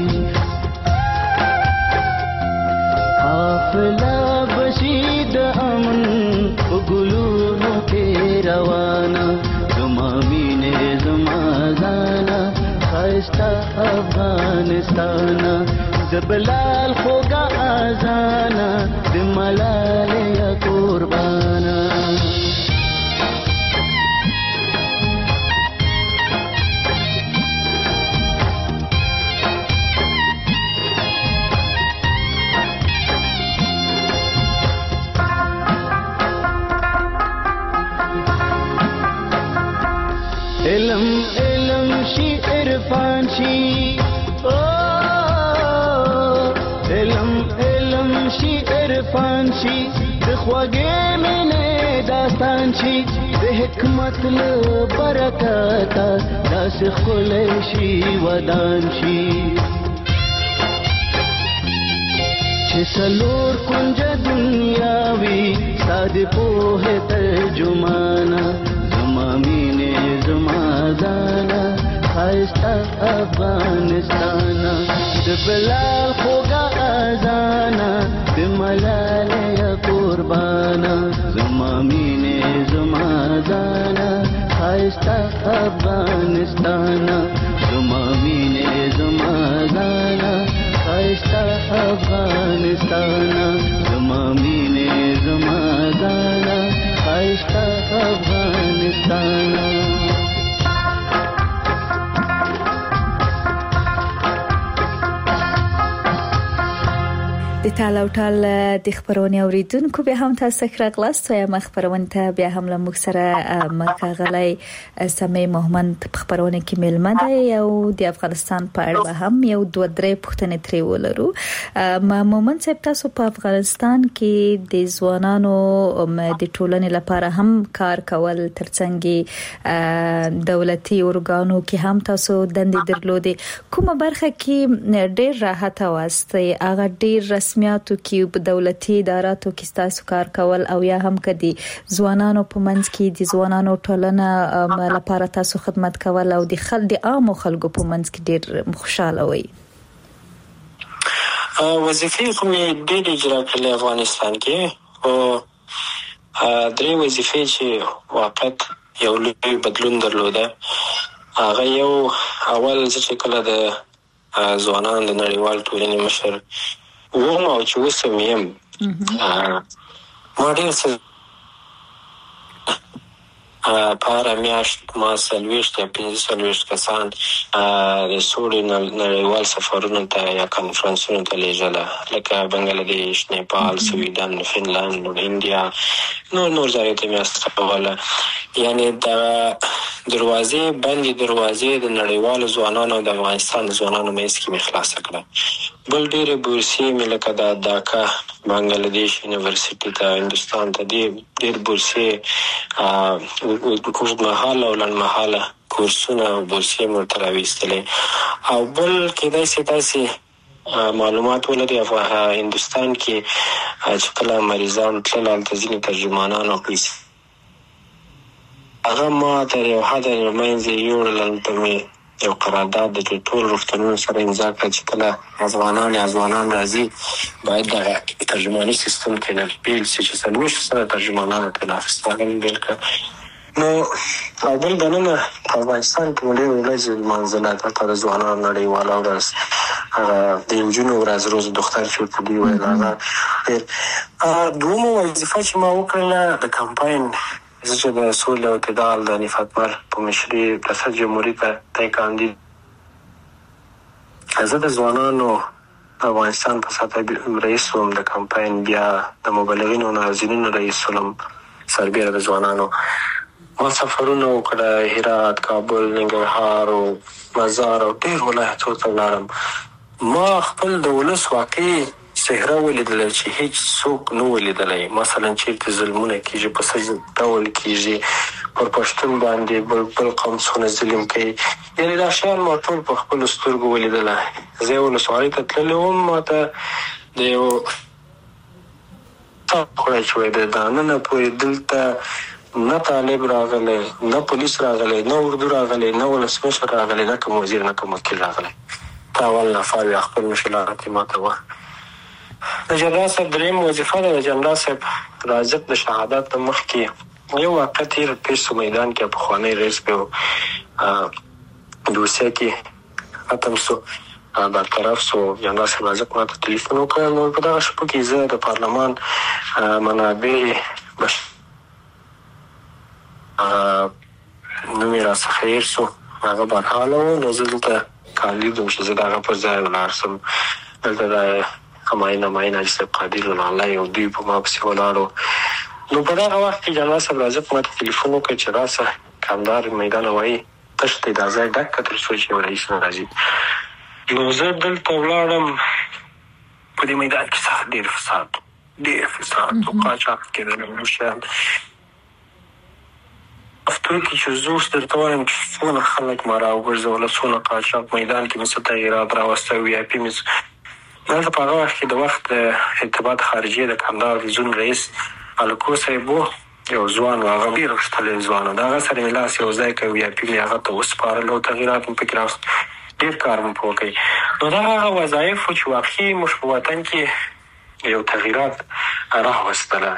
حافظه بشید امن وګلونو کې روانه زما مینه زما زانا خایسته افغانستان د بلال خوګه اذانا د ملال یا قربانا علم علم شي عرفان شي او علم علم شي عرفان عرفان شي د خوږې مینې داستان شي د حکمت له برکته داسې ښکلی شي ودان شي چې څلور کونجه دنیا وي ستا د پوهې ترجمانه زما مینې زما ځانه ښایسته افغانستانه د بلال خوږه اذانه د ملالۍ قربانه زما مینې زما ځانه ښایسته افغانستانه زما مینې زما ځانه ښایسته افغانستانه زما مینې زما ځانه ښایسته افغانستانه د تال او ټال د خبرونې اوریدونکو به هم تاسو سره غلاست یا خبرونه ته بیا هم له موږ سره مکاغلی سمې محمد خبرونه کې ملمه ده او د افغانستان په اړه هم یو دوه درې پوښتنې ترې ولرو محمد صاحب تاسو په افغانستان کې د ځوانانو د ټولنې لپاره هم کار کول ترڅنګ دولتي اورګانو کې هم تاسو دندې درلودې کومه برخه کې ډېر راحت واستي هغه ډېر رسمیاتو کې په دولتي اداراتو کې تاسو کار کول او یا هم کدي ځوانانو په منځ کې د ځوانانو ټولنه لپاره تاسو خدمت کول او د عام خلکو په منځ کې ډېر خوشاله وي وظیفې کومې ډېر اجرا کړې افغانستان کې او درې وظیفې چې واقعا یو لوی بدلون درلوده هغه یو اول چې کله د ځوانانو د نړیوال ټولنې مشر وم او چې اوسم یم ما ډېر څه په هره میاشت ما 40 یا 45 کسان د سولې نړیوال سفرونو ته یا کنفرانسونو ته لیږله لکه بنګلادیش نیپال سویډن فنلند انډیا نور ځایو ته مې استوله یعنی د دروازې د نړیوالو ځوانانو او د افغانستان ځوانانو منځ کې مې خلاصه کړه بل ډېرې بورسیې مې لکه د ډاکا بنګلادیش یونیورسيټي ته هندوستان ته ډېر بورسیې اوږدمهاله او لنډمهاله کورسونه او بورسیې مې ورته راویستلې او بل کېدای شي تاسې معلومات ولري هندوستان کې چې کله مریضان تلل هلته ځینې ترجمانان او پیسې هغه ما تر یو حده منځ یې یوړل هلته مې یو قرارداد د ټول روغتونونو سره امضا کړه چې کله ځوانان راځي باید دغه ترجماني سیستم کې بیل شي چې 40 سره ترجمانانو ته افغانستان بیل کړه نو او بل دننه افغانستان کې ډېر ورځې لمانځله دلته د ځوانانو نړیواله ورځ د نجونو ورځ روز دختر چې ورته دوی ویل هغه دومره وظیفه چې ما وکړله د کمپاین زه چې د سولې او اعتدال د نفات مر په مشري ریاست جمهوري ته کاندید زه د ځوانانو افغانستان په سطح رئیس وم د کمپاین بیا د مبلغینو ناظرینو رئیس وم سربیره د ځوانانو ما سفرونه وکړه هرات کابل ننګرهار او مزار او ډېر ولایتونو ته ولاړم ما خپل د ولس واقعي صحرا ولیدله چې هیڅ څوک نه ولیدلی مثلا چېرته ظلمونه کېږي په څه ډول کېږي پر پښتون باندې بل قوم څونه ظلم کوي یعنې دا شیان ما ټول په خپلو سترګو ولیدله زه یې ولسوالۍ ته تللی وم ما ته د یو خوړی چې وایي د دننه پورې دلته نه طالب راغلی نه پولیس راغلی نه اردو راغلی نه ولسمشر راغلی نه کوم وزیر نه کوم وکیل راغلی تا اول نفر یا خپل مشکلات یې ما ته وه د جنرال صاحب درېیم وظیفه ده د جنرال صاحب رازق د شهادت نه مخکې یو واقع تېر پیسو میدان کې پخوانی رئیس به دوسیه کې ختم سو برطرف سو جنرال صاحب رازق ما ته تلیفون وکړ نو په دغه شپو کې زه د پارلمان منابع نوم یې راڅخه هېر سو هغه برحاله و نو زه دلته کاندید وم چې زه د هغه پر ځای ولاړ سم دلته د همایون حاجي صاحب قادر الله او دوی په ما پسې ولاړو نو په دغه وخت کې جنرال صاحب رازق ما ته تلیفون وکړ چې راسه کمدار میدان وایي تش دی دا ځای ډک که تر څو چې یو رئیس نه راځي نو زه دلته ولاړم په دې میدان کې سخت ډېر فساد ډېر فساد او قاچاق کېدل موشان افتوی کې چې زوش درته وایم چې څونه خلک ما راوګرځول څونه قاچاق میدان کې مې څه تغییرات راوسته وي پی مې دلته په هغه وخت کې د وخت ارتباط خارجي د کندهار د زون رئیس الکو صاحب یو ځوان و هغه ډېر غښتلی ځوان و د هغه سره مې لاس یو ځای کوي یا پی مې هغه ته وسپارل او تغییرات مې پکې راوست ډېر کار مې په وکړي نو دا هغه وظایف و چې واقعي موږ په وطن کې یو تغییرات راوستله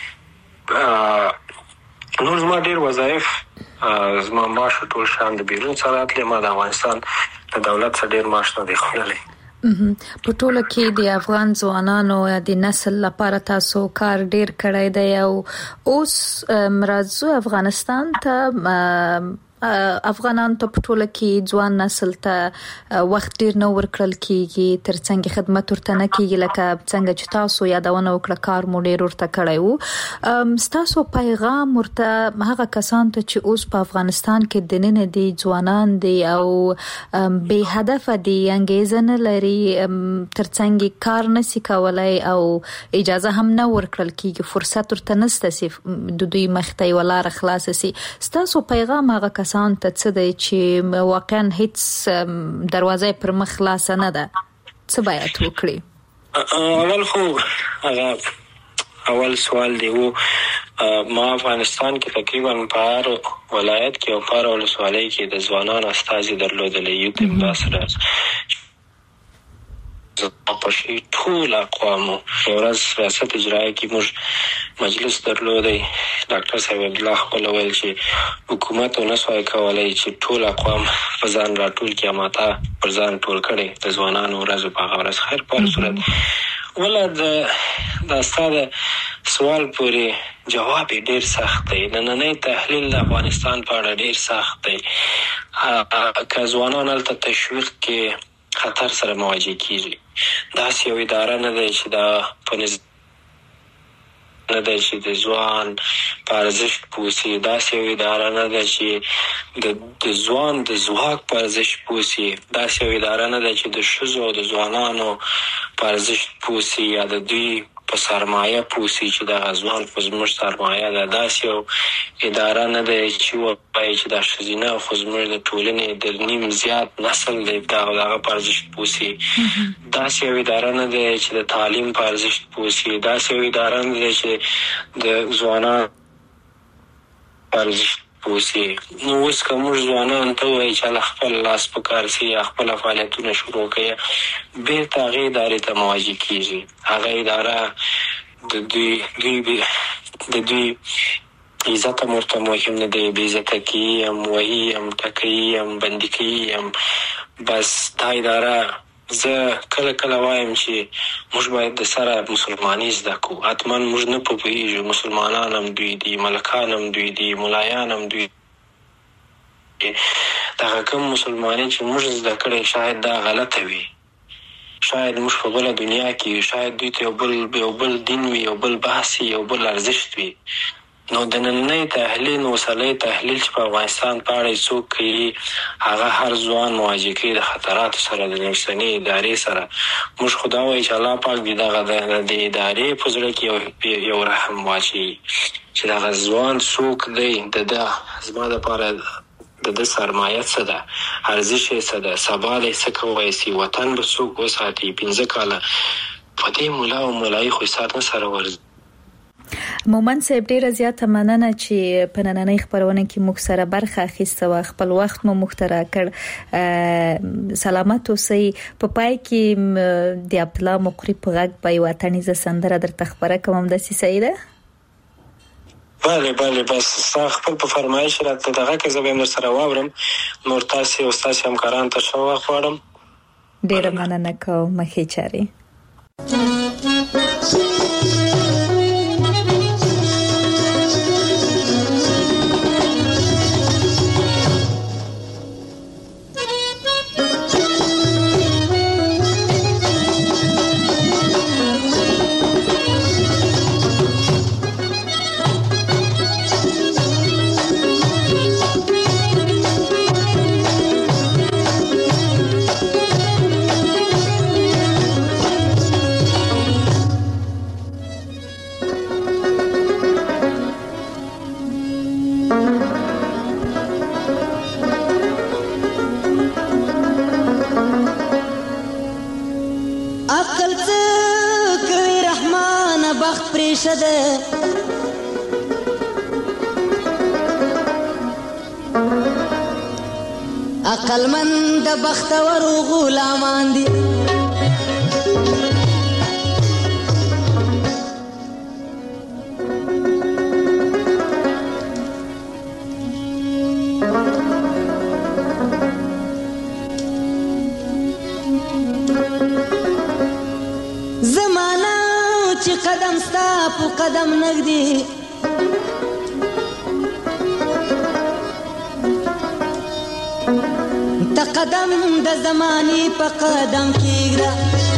نور زما ډېر وظایف زما معاش ټول شیان د بیرون څخه راتلي ما د افغانستان د دولت څخه ډېر معاش نه دی خوړلی په ټوله کې د افغان ځوانانو یا د نسل لپاره تاسو کار ډیر کړی دی او اوس راځو افغانستان ته افغانان ته په ټوله کې ځوان نسل ته وخت ډیر نه ورکړل کیږي ترڅنګ خدمت ورته نه کیږي لکه څنګه چې تاسو یادونه وکړه کار مو ډیر ورته کړی وو تاسو پیغام ورته هغه کسان ته چې اوس په افغانستان کې د نن دي ځوانان دي او به هدف دي انګیزه نه لري ترڅنګ کار نشي کولای او اجازه هم نه ورکړل کیږي فرصت ورته نشته چې د دوی مخته ولاره خلاص شي تاسو پیغام هغه کسان ته څه دی چې واقعا هیڅ دروازه پر مخ خلاص نه ده څه باید وکړي اول خو اول سوال دی وو ما افغانستان کې تقریبا په هر ولایت کې او په هر ولسوالۍ کې د ځوانانو استازي درلودلې یو تیم امباسډرز په شي ټول اقوامو ورځ ریاست اجرایي کې موږ مجلس درلودی ډاکټر صاحب عبدالله خپل ویل چې حکومت نسوای کولای چې ټول اقوام په ځان راټول کړي ماته پر ځان ټول کړي د ځوانانو ورځ په هغه ورځ خیر په صورت ولا د استاد سوال پورې جواب ډیر سخت دی نننی تحلیل د افغانستان په اړه ډیر سخت دی که ځوانان هلته تشویق کې خطر سره مواجه کیږي داسې یو اداره نه ده چې دا په نه ده چې د ځوان په ارزښت پوهېږي داسې یو اداره نه ده چې د ځوان د ځواک په ارزښت پوهېږي داسې یو اداره نه ده چې د ښځو او د ځوانانو په ارزښت پوهېږي یا د دوی په سرمایه پوهېږي چې دغه ځوان خو زموږ سرمایه ده داسې یو اداره نه ده چې ووایي چې دا ښځینه خو زموږ د ټولنې د نیم زیات نسل دی دغه په ارزښت پوهېږي داسې یو اداره نه ده چې د تعلیم په ارزښت پوهېږي داسې یو اداره نه ده چې د ځوانانو په ارزښت پوهېږي نو اوس که موږ ځوانانو ته ووایي چې هله خپل لاس په کار سي یا خپله فعالیتونه شروع کړي بېرته هغې ادارې ته مواجه کېږي هغه اداره د دوی عزت هم ورته مهم نه دی بې عزته کوي هم وهي هم ټکوي هم بندي کوي هم بس دا اداره زه کله وایم چې موږ باید د سره مسلمانۍ زده کړو حتما موږ نه پوهېږو مسلمانان هم دوی دي ملکان هم دوی دي ملایان هم دوی دغه کوم مسلمانۍ چې موږ زده کړی شاید دا غلطه وي شاید موږ په بله دنیا کې شاید دوی ته یو بل دین وي یو بل بحث یو بل ارزښت وي نو د نننۍ تحلیل اوسنی تحلیل چې په افغانستان په اړه څوک کوي هغه هر ځوان مواجه کوي د خطراتو سره د اوسنۍ ادارې سره موږ خو دا وایو چې الله پاک دې دغه د ادارې په زړه کې یو رحم واچوي چې دغه ځوان څوک دی د ده زما دپاره د ده سرمایه څه ده ارزښت یې څه ده سبا دی څه کولی سي وطن به څوک وساتي 15 کاله په دې ملا او ملایي خو سات نه سره ورځي مومن صاحب ډیره زیاته مننه چې په نننۍ خبرونه کې موږ سره برخه اخیسته او خپل وخت مو مخترع کړ سلامت اوسئ په پای کې د عبدالله مقری په غږ په وطنیزه سندره درته خبره کوم د سیده بله بس خپل په فرمایش راته دغه که زه به هم در سره واورم نور تاسې او ستاسې همکارانو ته ښه وخت غواړم ډیره مننه کوم ښې چارې همیشه ده عقلمند بختور و غلامان دي زمانه چې قدم ستا په قدم نږدې ته قدم د زمانې په قدم کېږده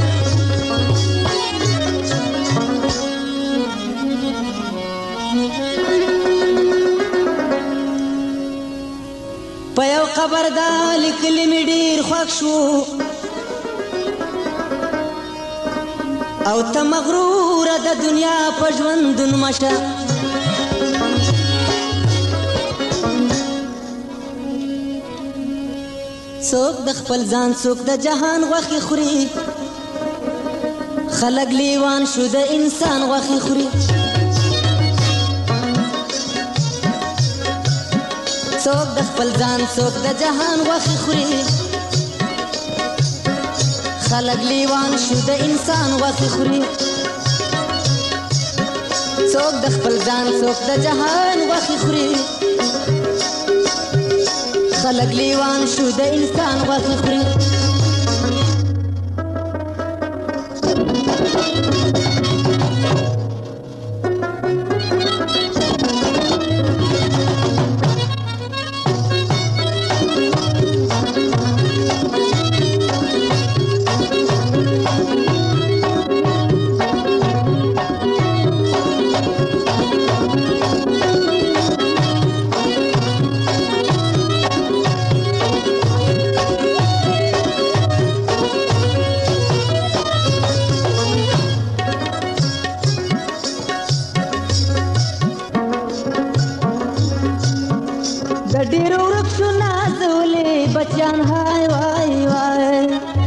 په یو قبر دا لیکلي مې ډېر خوښ شو او ته مغروره د دنیا په ژوندون مشه څوک د خپل ځان څوک د جهان غوښې خوري خلک لیوان شو د انسان غوښې خوري څوک د خپل ځان څوک د جهان غوښې خوري خلق لیوان شو د انسان غوښې خوري څوک د خپل ځان څوک د جهان غوښې خوري خلق لیوان شو د انسان غوښې خوري ډېر ورک شو نازولې بچیان هاي وای وای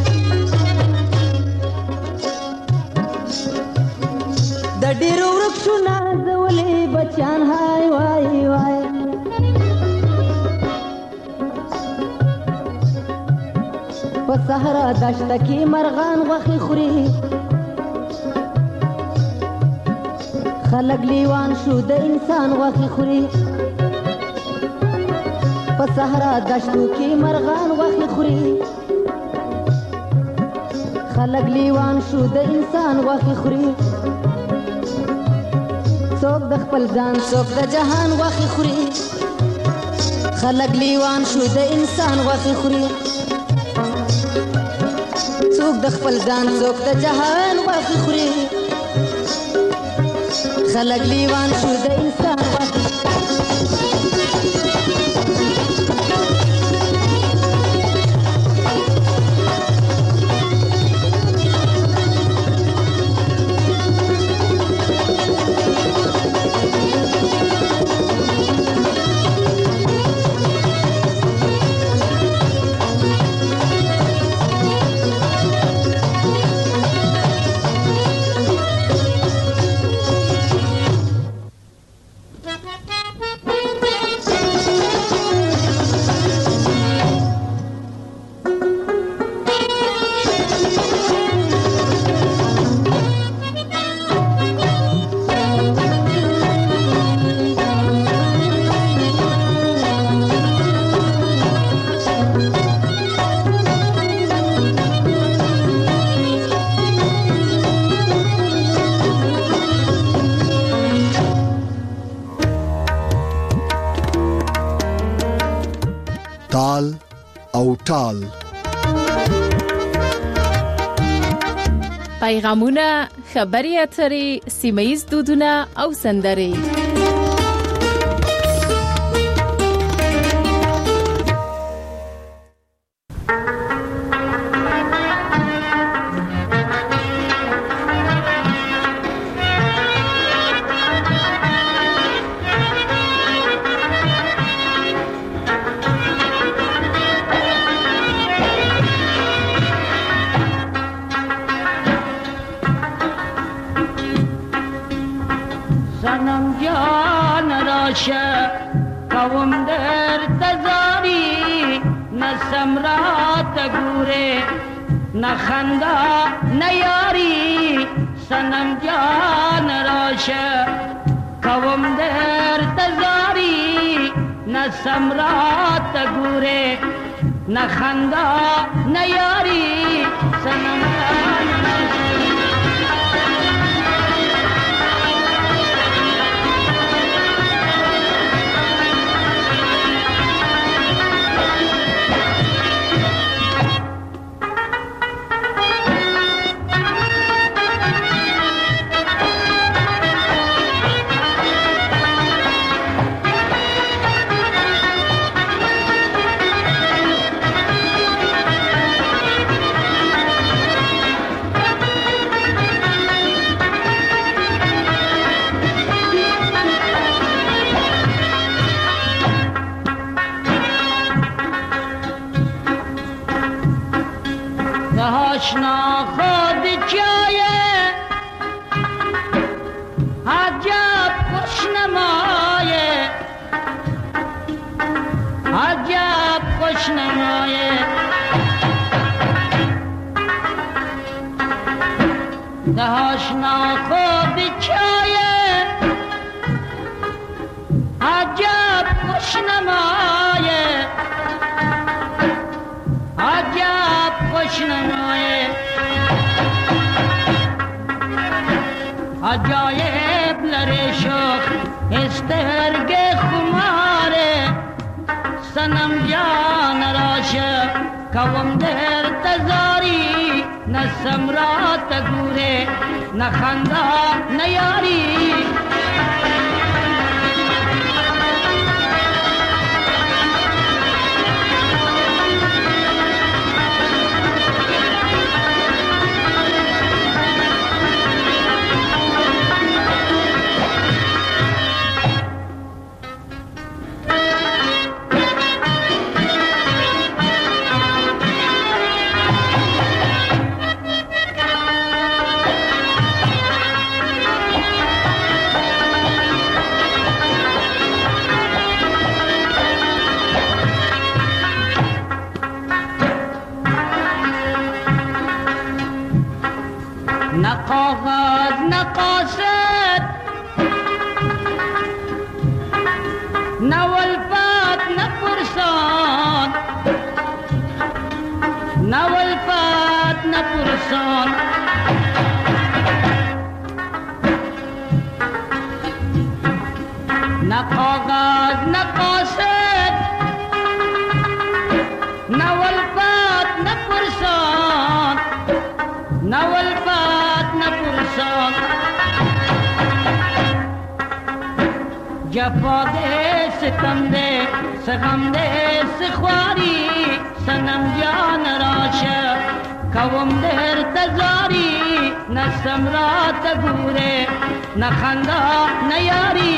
د ډېر ورک شو نازولې بچیان هاي وای وای په صحرا دشته کې مرغان غوښې خوري خلک لیوان شو د انسان غوښې خوري په صحرا دشتو کې مرغان غوښې خوري خلک لیوان شو د انسان غوښې خوري څوک د خپل ځان څوک د جهان غوښې خوري خلک لیوان شو د انسان غوښې خوري څوک د خپل ځان څوک د جهان غوښې خوري خلک لیوان شو د انسان غوښې تال او ټال پیغامونه خبري اترې سیمه‌یز دودونه او سندرې نخندا نیاری سنم جان راشه کوم در تزاری نسمرات گوره نخندا نیاری سنم جان آشنا خود جایه عجب خوشنمایه عجب خوشنمایه آشنا خود جایه عجب خوشنمایه عجب خوشنمایه عجایب لره شوخ استرگ خماره سنم جان راشه کوم در تزاری نسمرات گوره نخندا نیاری نقاغد نقاصد نولفات نپرسان نولفات نپرسان نقاغد نقاصد نولفات نپرسان نولفات نپرسان جفا دے ستم دے سغم دے سخواری سنم جان راشه کوم در تزاری نسمرات گوره نخندا نیاری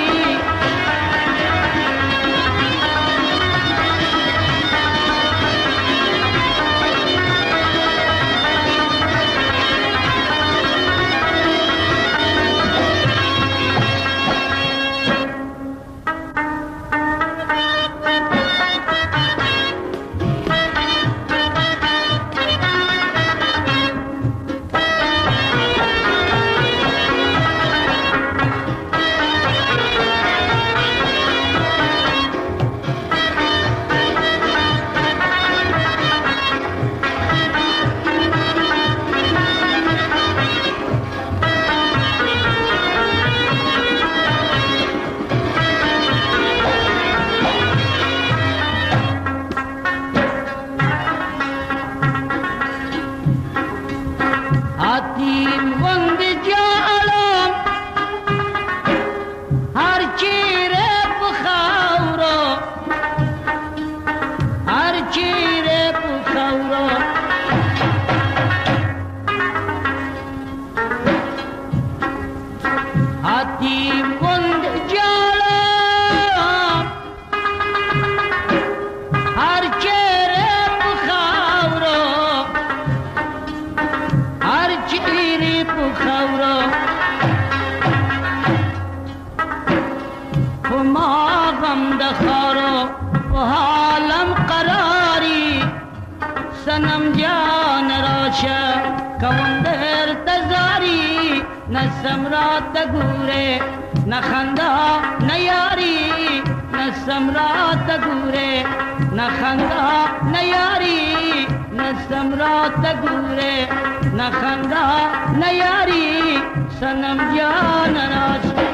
راشه کوم در تزاری نسم را تگوره نخنده نیاری نسم را تگوره نخنده نیاری نسم را تگوره نخنده نیاری سنم جان راست